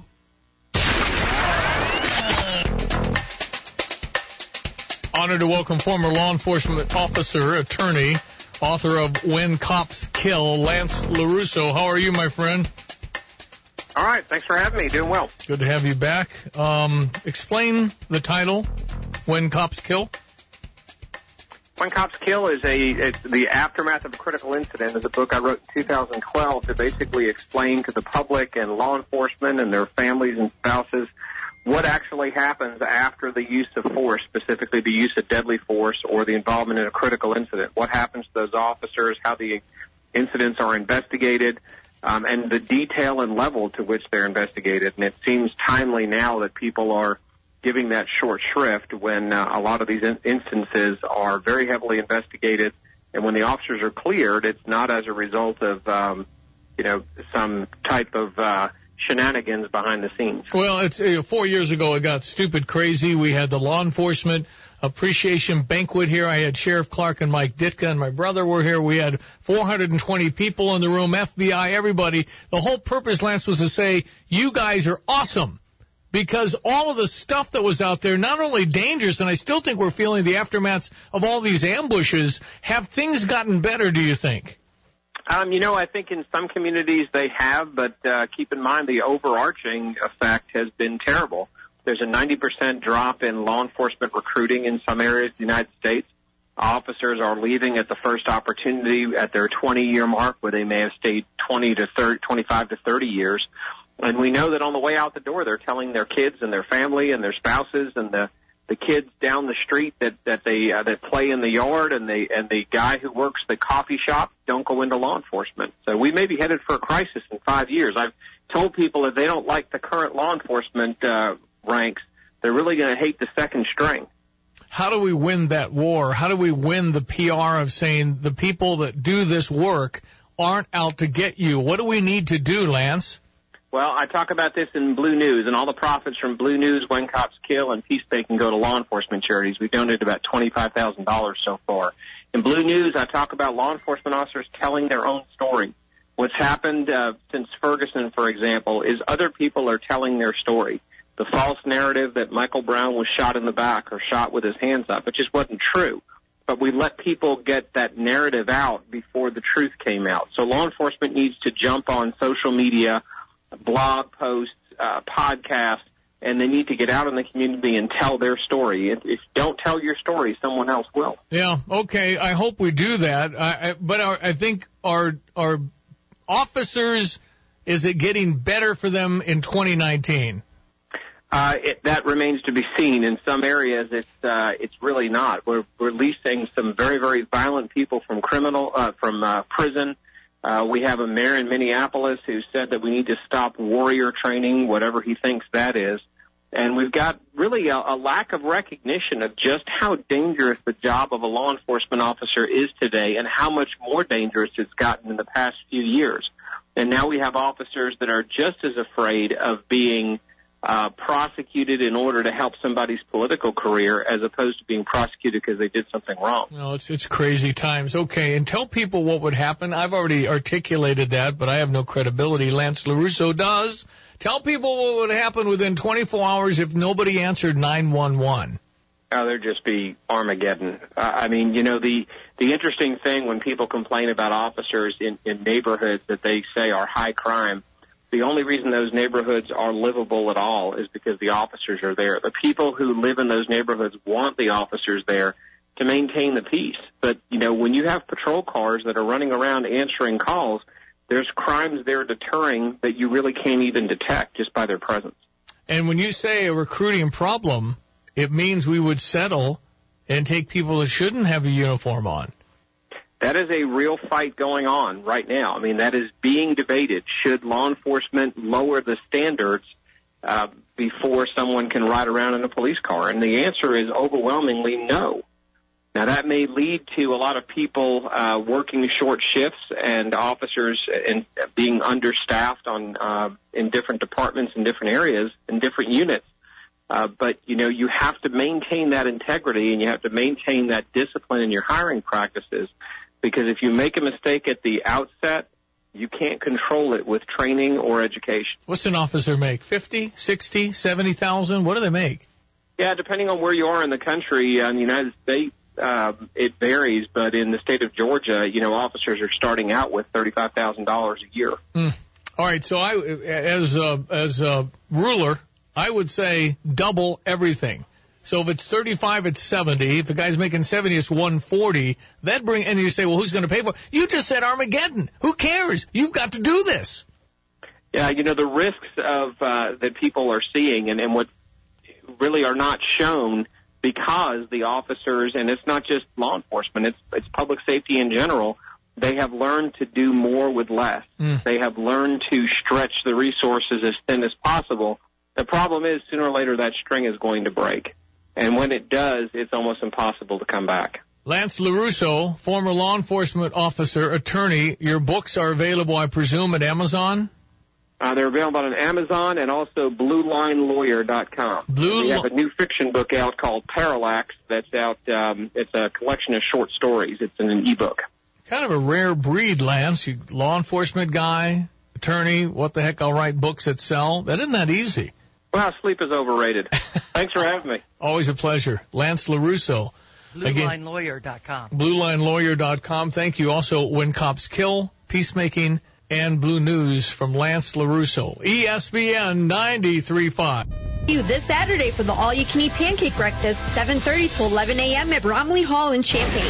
Honored to welcome former law enforcement officer, attorney, author of When Cops Kill, Lance LaRusso. How are you, my friend? All right, thanks for having me. Doing well. Good to have you back. Um, explain the title, When Cops Kill. When Cops Kill is a it's the aftermath of a critical incident. Is a book I wrote in two thousand twelve to basically explain to the public and law enforcement and their families and spouses what actually happens after the use of force, specifically the use of deadly force or the involvement in a critical incident. What happens to those officers, how the incidents are investigated, um, and the detail and level to which they're investigated. And it seems timely now that people are giving that short shrift when uh, a lot of these in- instances are very heavily investigated. And when the officers are cleared, it's not as a result of, um, you know, some type of uh, shenanigans behind the scenes. Well, it's uh, four years ago it got stupid crazy. We had the law enforcement appreciation banquet here. I had Sheriff Clark and Mike Ditka and my brother were here. We had four hundred twenty people in the room, F B I, everybody. The whole purpose, Lance, was to say, you guys are awesome. Because all of the stuff that was out there, not only dangerous, and I still think we're feeling the aftermaths of all these ambushes, have things gotten better, do you think? Um, you know, I think in some communities they have, but uh, keep in mind the overarching effect has been terrible. There's a ninety percent drop in law enforcement recruiting in some areas of the United States. Officers are leaving at the first opportunity at their twenty-year mark, where they may have stayed twenty to thirty, twenty-five to thirty years. And we know that on the way out the door, they're telling their kids and their family and their spouses and the the kids down the street that that they uh, that play in the yard and they and the guy who works the coffee shop don't go into law enforcement. So we may be headed for a crisis in five years. I've told people if they don't like the current law enforcement uh, ranks, they're really going to hate the second string. How do we win that war? How do we win the P R of saying the people that do this work aren't out to get you? What do we need to do, Lance? Well, I talk about this in Blue News, and all the profits from Blue News, When Cops Kill, and Peacemaking go to law enforcement charities. We've donated about twenty-five thousand dollars so far. In Blue News, I talk about law enforcement officers telling their own story. What's happened uh, since Ferguson, for example, is other people are telling their story. The false narrative that Michael Brown was shot in the back or shot with his hands up, it just wasn't true. But we let people get that narrative out before the truth came out. So law enforcement needs to jump on social media, blog posts, uh, podcasts, and they need to get out in the community and tell their story. If, if you don't tell your story, someone else will. Yeah, okay, I hope we do that. I, I, but our, I think our our officers, is it getting better for them in twenty nineteen? Uh, it, that remains to be seen. In some areas, it's uh, it's really not. We're releasing some very, very violent people from criminal uh, from uh, prison. Uh, we have a mayor in Minneapolis who said that we need to stop warrior training, whatever he thinks that is. And we've got really a, a lack of recognition of just how dangerous the job of a law enforcement officer is today and how much more dangerous it's gotten in the past few years. And now we have officers that are just as afraid of being uh, prosecuted in order to help somebody's political career as opposed to being prosecuted because they did something wrong. No, it's it's crazy times. Okay, and tell people what would happen. I've already articulated that, but I have no credibility. Lance LaRusso does. Tell people what would happen within twenty-four hours if nobody answered nine one one. Oh, there'd just be Armageddon. Uh, I mean, you know, the the interesting thing when people complain about officers in, in neighborhoods that they say are high crime, the only reason those neighborhoods are livable at all is because the officers are there. The people who live in those neighborhoods want the officers there to maintain the peace. But, you know, when you have patrol cars that are running around answering calls, there's crimes they're deterring that you really can't even detect just by their presence. And when you say a recruiting problem, it means we would settle and take people that shouldn't have a uniform on. That is a real fight going on right now. I mean, that is being debated. Should law enforcement lower the standards uh, before someone can ride around in a police car? And the answer is overwhelmingly no. Now, that may lead to a lot of people uh, working short shifts and officers and being understaffed on uh, in different departments in different areas in different units. Uh, but, you know, you have to maintain that integrity and you have to maintain that discipline in your hiring practices, because if you make a mistake at the outset, you can't control it with training or education. What's an officer make? fifty, sixty, seventy thousand? What do they make? Yeah, depending on where you are in the country, uh, in the United States, uh, it varies. But in the state of Georgia, you know, officers are starting out with thirty-five thousand dollars a year. Mm. All right. So I, as a, as a ruler, I would say double everything. So if it's thirty-five, it's seventy. If the guy's making seventy, it's one forty. That bring, and you say, well, who's going to pay for it? You just said Armageddon. Who cares? You've got to do this. Yeah, you know, the risks of uh, that people are seeing and, and what really are not shown because the officers, and it's not just law enforcement, it's, it's public safety in general, they have learned to do more with less. Mm. They have learned to stretch the resources as thin as possible. The problem is sooner or later that string is going to break. And when it does, it's almost impossible to come back. Lance LaRusso, former law enforcement officer, attorney. Your books are available, I presume, at Amazon? Uh, they're available on Amazon and also blue line lawyer dot com. Blue we have a new fiction book out called Parallax that's out. Um, it's a collection of short stories. It's in an ebook. Kind of a rare breed, Lance. You law enforcement guy, attorney, what the heck, I'll write books that sell. That isn't that easy. Well, sleep is overrated. Thanks for having me. Always a pleasure. Lance LaRusso. blue line lawyer dot com. blue line lawyer dot com. Thank you. Also, When Cops Kill, Peacemaking, and Blue News from Lance LaRusso. E S P N ninety-three point five. You this Saturday for the all-you-can-eat pancake breakfast, seven thirty to eleven a.m. at Bromley Hall in Champaign.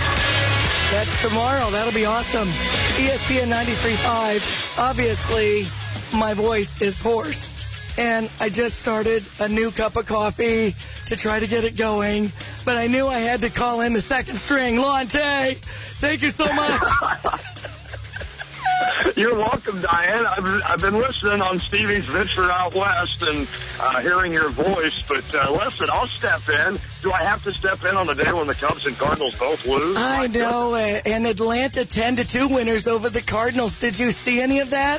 That's tomorrow. That'll be awesome. E S P N ninety-three point five. Obviously, my voice is hoarse. And I just started a new cup of coffee to try to get it going. But I knew I had to call in the second string. Lonte, thank you so much. You're welcome, Diane. I've, I've been listening on Stevie's Venture Out West and uh, hearing your voice. But uh, listen, I'll step in. Do I have to step in on the day when the Cubs and Cardinals both lose? I know. Uh, and Atlanta ten to two winners over the Cardinals. Did you see any of that?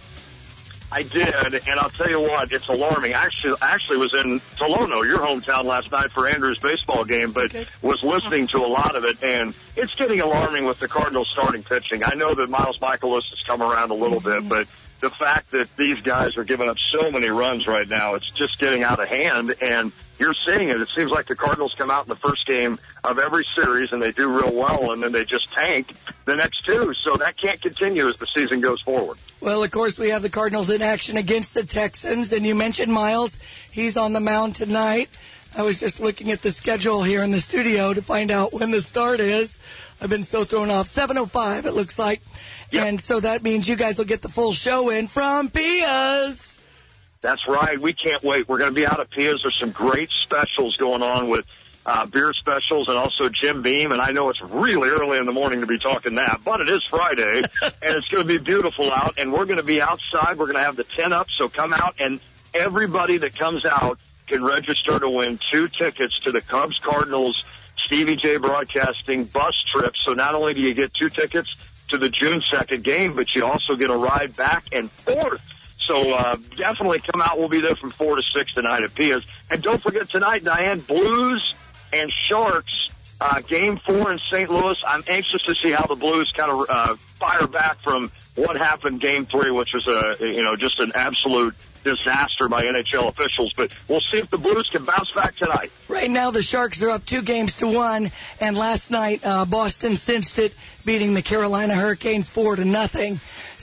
I did, and I'll tell you what, it's alarming. Actually, actually was in Tolono, your hometown, last night for Andrew's baseball game, but okay. was listening to a lot of it, and it's getting alarming with the Cardinals starting pitching. I know that Miles Michaelis has come around a little bit, but the fact that these guys are giving up so many runs right now, it's just getting out of hand, and you're seeing it. It seems like the Cardinals come out in the first game of every series, and they do real well, and then they just tank the next two. So that can't continue as the season goes forward. Well, of course, we have the Cardinals in action against the Texans, and you mentioned Miles. He's on the mound tonight. I was just looking at the schedule here in the studio to find out when the start is. I've been so thrown off. seven oh five, it looks like. Yep. And so that means you guys will get the full show in from Pia's. That's right. We can't wait. We're going to be out at Pia's. There's some great specials going on with uh, beer specials and also Jim Beam. And I know it's really early in the morning to be talking that, but it is Friday, and it's going to be beautiful out. And we're going to be outside. We're going to have the tent up, so come out. And everybody that comes out can register to win two tickets to the Cubs-Cardinals Stevie J Broadcasting bus trip. So not only do you get two tickets to the June second game, but you also get a ride back and forth. So uh, definitely come out. We'll be there from four to six tonight at Pia's. And don't forget tonight, Diane, Blues and Sharks, uh, game four in Saint Louis. I'm anxious to see how the Blues kind of uh, fire back from what happened game three, which was a you know just an absolute disaster by N H L officials. But we'll see if the Blues can bounce back tonight. Right now, the Sharks are up two games to one, and last night uh, Boston cinched it, beating the Carolina Hurricanes four to nothing.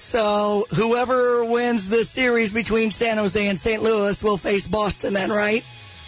So whoever wins the series between San Jose and Saint Louis will face Boston then, right?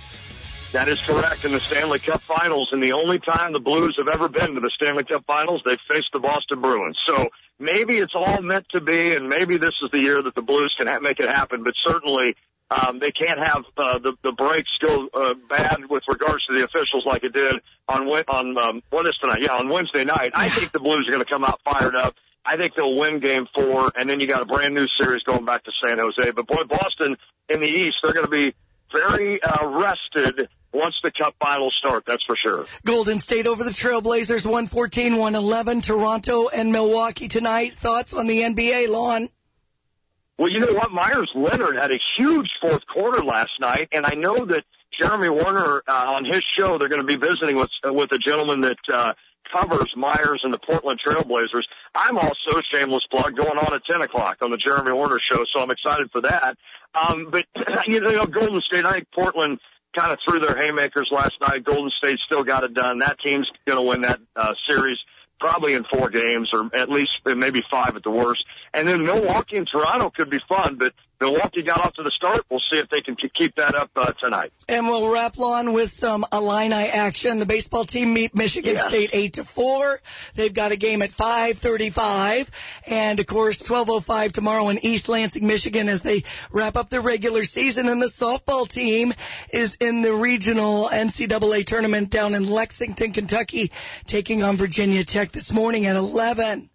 That is correct, in the Stanley Cup Finals. And the only time the Blues have ever been to the Stanley Cup Finals, they've faced the Boston Bruins. So maybe it's all meant to be, and maybe this is the year that the Blues can ha- make it happen. But certainly um, they can't have uh, the, the breaks go uh, bad with regards to the officials like it did on, on um, what is tonight? Yeah, on Wednesday night. I think the Blues are going to come out fired up. I think they'll win game four, and then you got a brand new series going back to San Jose. But boy, Boston in the East, they're going to be very uh, rested once the Cup Finals start, that's for sure. Golden State over the Trailblazers, one fourteen one eleven. Toronto and Milwaukee tonight. Thoughts on the N B A, Lon? Well, you know what? Myers Leonard had a huge fourth quarter last night, and I know that Jeremy Warner, uh, on his show, they're going to be visiting with, uh, with a gentleman that uh, covers Myers and the Portland Trailblazers. I'm also, shameless plug, going on at ten o'clock on the Jeremy Warner show, so I'm excited for that. Um, but, you know, Golden State, I think Portland kind of threw their haymakers last night. Golden State still got it done. That team's going to win that uh, series probably in four games, or at least maybe five at the worst. And then Milwaukee and Toronto could be fun, but Milwaukee got off to the start. We'll see if they can keep that up uh, tonight. And we'll wrap on with some Illini action. The baseball team meet Michigan yes. State eight to four. They've got a game at five thirty-five. And, of course, twelve oh five tomorrow in East Lansing, Michigan, as they wrap up their regular season. And the softball team is in the regional N C double A tournament down in Lexington, Kentucky, taking on Virginia Tech this morning at eleven.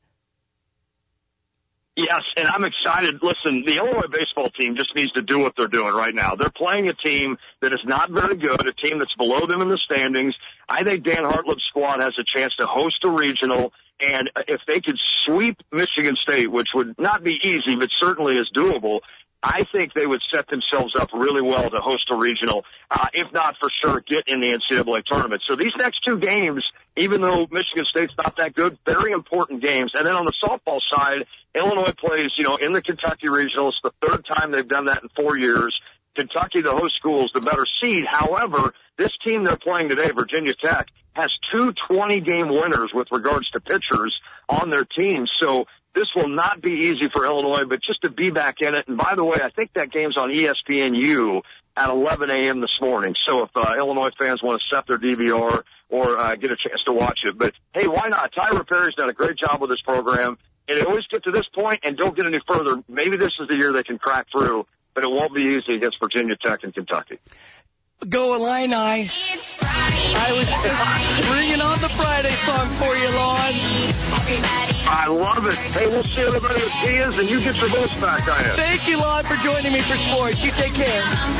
Yes, and I'm excited. Listen, the Illinois baseball team just needs to do what they're doing right now. They're playing a team that is not very good, a team that's below them in the standings. I think Dan Hartleb's squad has a chance to host a regional, and if they could sweep Michigan State, which would not be easy, but certainly is doable, I think they would set themselves up really well to host a regional, uh, if not for sure get in the N C double A tournament. So these next two games, even though Michigan State's not that good, very important games. And then on the softball side, Illinois plays, you know, in the Kentucky regional. It's the third time they've done that in four years. Kentucky, the host school, is the better seed. However, this team they're playing today, Virginia Tech, has two twenty-game winners with regards to pitchers on their team. So this will not be easy for Illinois, but just to be back in it. And by the way, I think that game's on E S P N U at eleven a.m. this morning. So if uh, Illinois fans want to set their D V R or uh, get a chance to watch it. But, hey, why not? Tyra Perry's done a great job with this program. And they always get to this point and don't get any further. Maybe this is the year they can crack through, but it won't be easy against Virginia Tech and Kentucky. Go Illini. I was just bringing on the Friday song for you, Lon. I love it. Hey, we'll see everybody at Tia's, and you get your votes back, Diane. Thank you, Lon, for joining me for sports. You take care.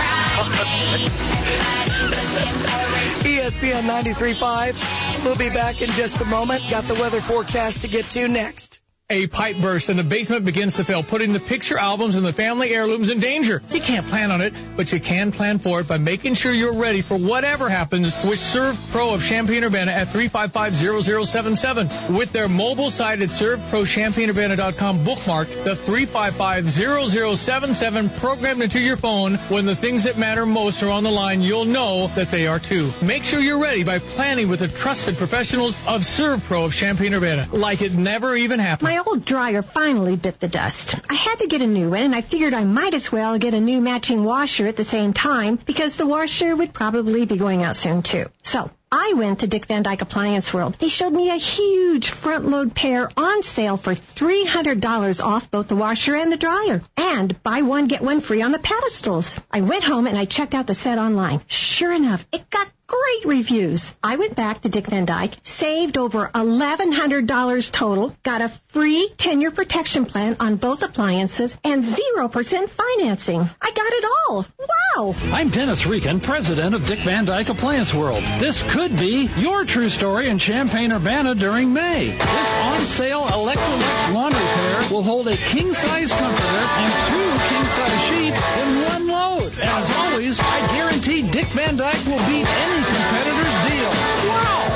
E S P N ninety-three point five. We'll be back in just a moment. Got the weather forecast to get to next. A pipe burst and the basement begins to fill, putting the picture albums and the family heirlooms in danger. You can't plan on it, but you can plan for it by making sure you're ready for whatever happens with Serve Pro of Champaign-Urbana at three five five, zero zero seven seven. With their mobile site at serve pro champaign urbana dot com bookmark, the three five five, zero zero seven seven programmed into your phone. When the things that matter most are on the line, you'll know that they are too. Make sure you're ready by planning with the trusted professionals of Serve Pro of Champaign-Urbana, like it never even happened. My old dryer finally bit the dust. I had to get a new one, and I figured I might as well get a new matching washer at the same time because the washer would probably be going out soon, too. So I went to Dick Van Dyke Appliance World. They showed me a huge front-load pair on sale for three hundred dollars off both the washer and the dryer. And buy one, get one free on the pedestals. I went home and I checked out the set online. Sure enough, it got great reviews. I went back to Dick Van Dyke, saved over eleven hundred dollars total, got a free ten-year protection plan on both appliances, and zero percent financing. I got it all. Wow! I'm Dennis Regan, president of Dick Van Dyke Appliance World. This could be your true story in Champaign-Urbana during May. This on-sale Electrolux laundry pair will hold a king-size comforter and two king-size sheets in one load. And as always, I guarantee Dick Van Dyke will beat any competitor's deal. Wow!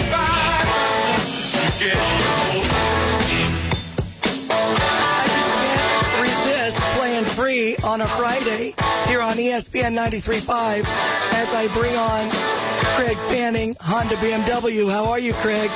I just can't resist playing free on a Friday here on E S P N ninety-three point five as I bring on Craig Fanning, Honda B M W. How are you, Craig?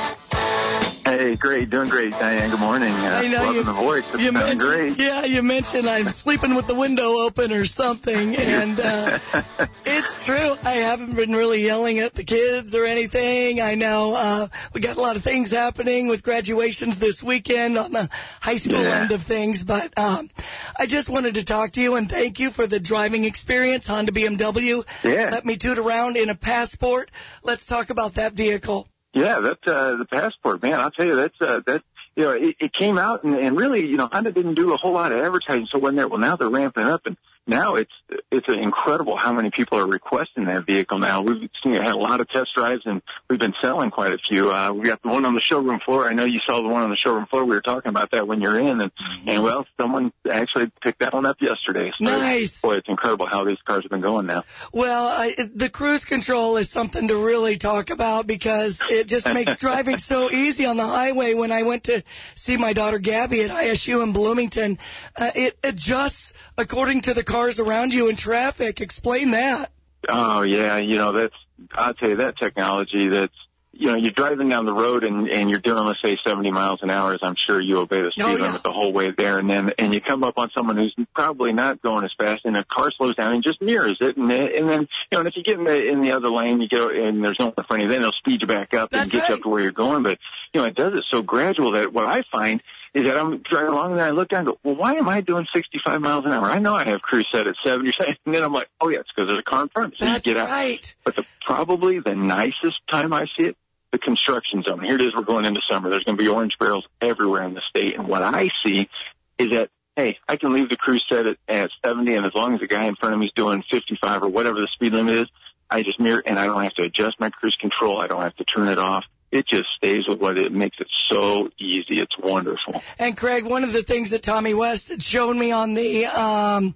Hey, great. Doing great, Diane. Good morning. Uh, I know loving you, the voice. It's you sounding mentioned, great. Yeah, you mentioned I'm sleeping with the window open or something, and uh, it's true. I haven't been really yelling at the kids or anything. I know uh, we got a lot of things happening with graduations this weekend on the high school Yeah. end of things, but um, I just wanted to talk to you and thank you for the driving experience, Honda B M W. Yeah. Let me toot around in a Passport. Let's talk about that vehicle. Yeah, that's uh, the Passport, man. I'll tell you, that's uh, that. You know, it, it came out, and, and really, you know, Honda didn't do a whole lot of advertising. So when they're well, now they're ramping up, and now it's it's incredible how many people are requesting that vehicle now. We've seen had a lot of test drives, and we've been selling quite a few. Uh, we got the one on the showroom floor. I know you saw the one on the showroom floor. We were talking about that when you're in, and and well, someone actually picked that one up yesterday. So, nice. Boy, it's incredible how these cars have been going now. Well, I, the cruise control is something to really talk about because it just makes driving so easy on the highway. When I went to see my daughter Gabby at I S U in Bloomington, uh, it adjusts according to the cars around you in traffic. Explain that. Oh, yeah, you know, that's, I'll tell you, that technology that's, you know, you're driving down the road and, and you're doing, let's say, seventy miles an hour, as I'm sure you obey the speed Oh, yeah. limit the whole way there, and then, and you come up on someone who's probably not going as fast, and a car slows down and just mirrors it, and, and then, you know, and if you get in the, in the other lane, you go, and there's no one in front of you, then they'll speed you back up and That's get right. you up to where you're going, but, you know, it does it so gradual that what I find is that I'm driving along and then I look down and go, well, why am I doing sixty-five miles an hour? I know I have cruise set at seventy, and then I'm like, oh, yeah, it's because there's a car in front of me. So That's you get out. right. But the, probably the nicest time I see it, the construction zone. Here it is, we're going into summer. There's going to be orange barrels everywhere in the state. And what I see is that, hey, I can leave the cruise set at, at seventy, and as long as the guy in front of me is doing fifty-five or whatever the speed limit is, I just mirror, and I don't have to adjust my cruise control. I don't have to turn it off. It just stays with what it makes it so easy. It's wonderful. And Craig, one of the things that Tommy West had shown me on the um,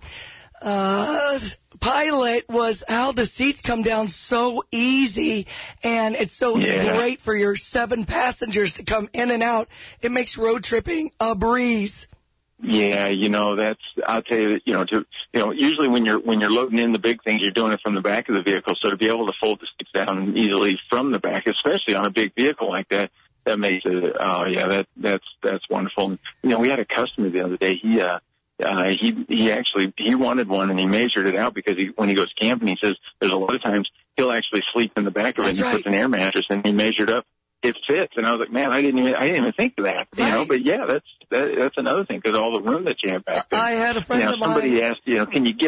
uh, pilot was how the seats come down so easy, and it's so Yeah. great for your seven passengers to come in and out. It makes road tripping a breeze. Yeah, you know, that's, I'll tell you, you know, to, you know, usually when you're, when you're loading in the big things, you're doing it from the back of the vehicle. So to be able to fold the seats down easily from the back, especially on a big vehicle like that, that makes it, oh yeah, that, that's, that's wonderful. You know, we had a customer the other day, he, uh, uh, he, he actually, he wanted one and he measured it out because he, when he goes camping, he says there's a lot of times he'll actually sleep in the back of it and he That's puts an air mattress and he measured up. It fits, and I was like, man, I didn't even, I didn't even think of that, you Right. know. But yeah, that's that, that's another thing because all the room that you have back there. I had a friend You know, of mine. somebody asked, you know, can you get a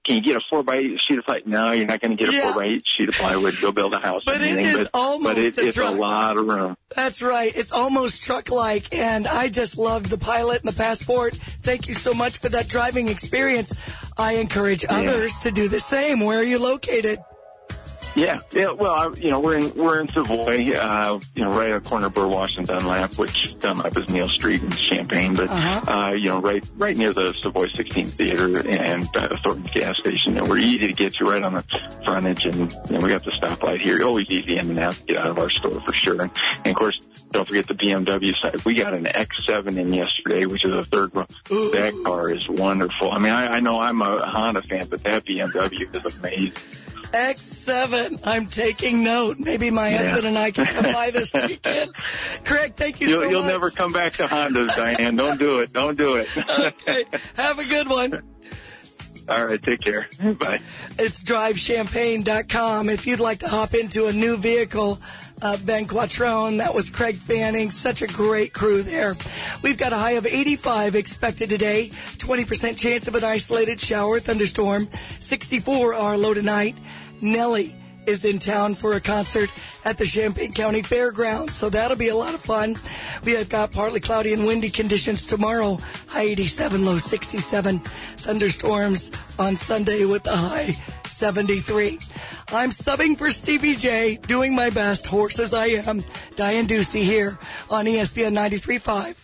can you get a four by eight sheet of plywood? No, you're not going to get a Yeah. four by eight sheet of plywood. Go build a house. But or it anything. is but, almost but it, a it's truck. a lot of room. That's right. It's almost truck-like, and I just loved the Pilot and the Passport. Thank you so much for that driving experience. I encourage Yeah. others to do the same. Where are you located? Yeah, yeah. Well, I, you know, we're in we're in Savoy, uh, you know, right at the corner of Burwash and Dunlap, which Dunlap is Neal Street in Champaign, but Uh-huh. uh, you know, right right near the Savoy sixteen Theater and uh, Thornton's gas station. And we're easy to get to, right on the frontage, and you know, we got the stoplight here. Always easy in and out to get out of our store for sure. And, and of course, don't forget the B M W side. We got an X seven in yesterday, which is a third row. That car is wonderful. I mean, I, I know I'm a Honda fan, but that B M W is amazing. X seven. I'm taking note. Maybe my Yeah. husband and I can come by this weekend. Craig, thank you You'll, so you'll much. never come back to Hondas, Diane. Don't do it. Don't do it. Okay. Have a good one. All right. Take care. Bye. It's drive champagne dot com. If you'd like to hop into a new vehicle, uh, Ben Quattrone, that was Craig Fanning. Such a great crew there. We've got a high of eighty-five expected today. twenty percent chance of an isolated shower, thunderstorm. sixty-four our low tonight. Nelly is in town for a concert at the Champaign County Fairgrounds, so that'll be a lot of fun. We have got partly cloudy and windy conditions tomorrow, high eighty-seven, low sixty-seven. Thunderstorms on Sunday with the high seventy-three. I'm subbing for Stevie J, doing my best, horse as I am. Diane Ducey here on E S P N ninety-three point five.